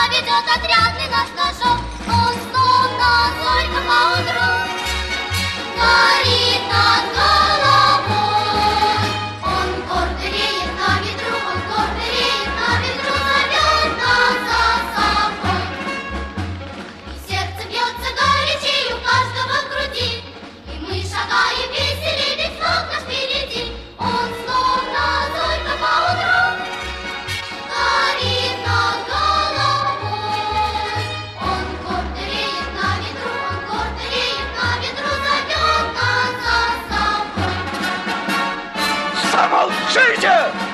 ведет отрядный наш флажок. Он словно зорька поутру горит над головой. Он гордо реет на ветру, он гордо реет на ветру, зовет нас за собой. И сердце бьется горячей у каждого в груди, и мы шагаем веселей, ведь флаг наш впереди. Он словно зорька поутру горит над головой. Он гордо реет на ветру, он гордо реет на ветру, зовет нас за собой. Замолчите!